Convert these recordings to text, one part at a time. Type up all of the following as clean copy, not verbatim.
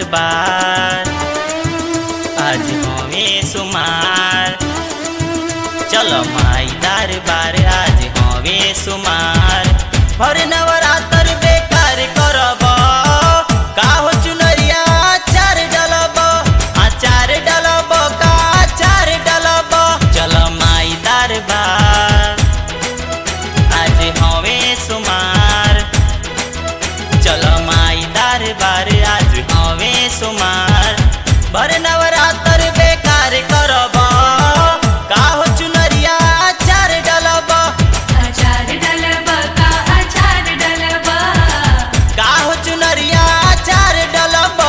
दरबार आज हमें सुमार चलो माई दरबार आज हमें सुमार भर नवरात्र बेकार करब का हो चुनरिया चार डलब आचार डलब का चार डलब चलो माई दरबार आज हमें सुमार चलो माई दरबार आज हमें सुमार भर नवरात्र बेकार करब का हो चुनरिया चार डलब आचार डलब का आचार डलब का हो चुनरिया चार डलब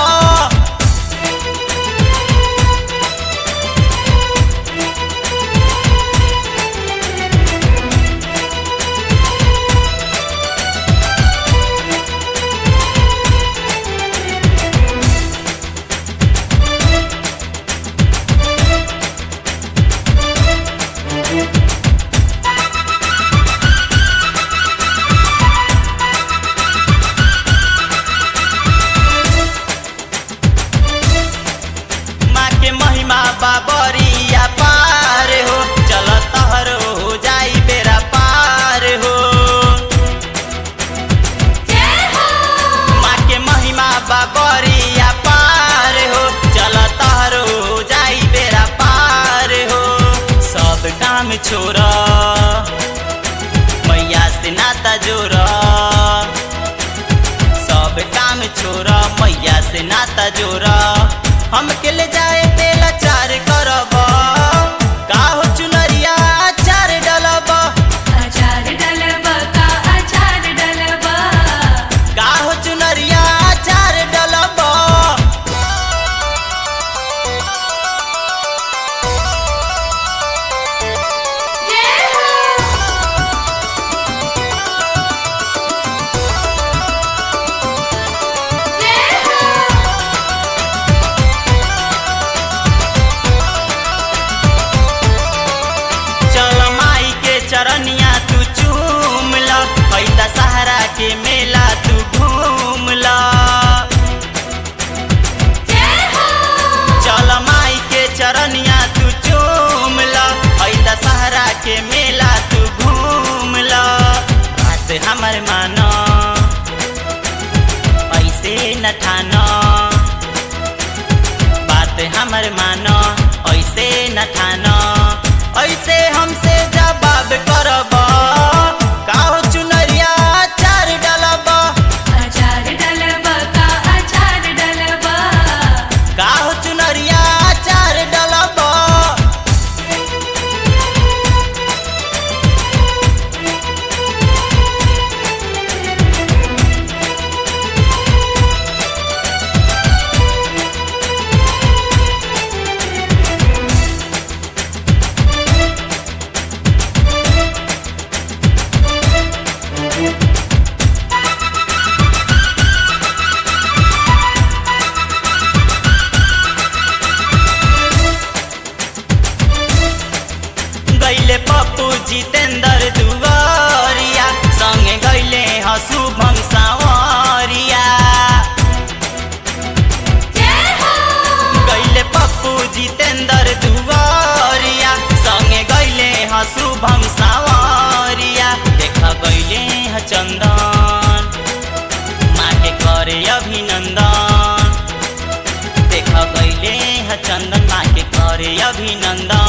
बाबरिया पार हो चल तहर हो जाई बेरा पार हो माँ के महिमा बाबरिया पार हो चल तहर हो जाई बेरा पार हो सब काम छोड़ मैया से नाता जोड़ सब काम छोड़ मैया से नाता जोड़ हमके ले जाए बेला चार करब का हो चुनरिया चार डलब आचार डलब का आचार डलब का हो चुनरिया चार डलब चरनिया तू चूम ला पैदा सहारा के मेला तू घूम ला चल माई के चरनिया तू चूम ला पैदा सहारा के मेला तू घूम ला बात हमर मानो ऐसे न ठानो बात हमर मानो ऐसे न ठानो ऐसे हमसे जवाब करब का हो चुनरिया चार डलब आचार डलब का आचार डलब का हो चुनरिया चार डलब गैले पप्पू जितेंद्र दुवरिया संगे गैले शुभम सावरिया गैले पप्पू जितेंद्र दुवरिया संगे गैले शुभम सावरिया देख गैले चंदन माँ के करे अभिनंदन देख गैले चंदन माँ के करे अभिनंदन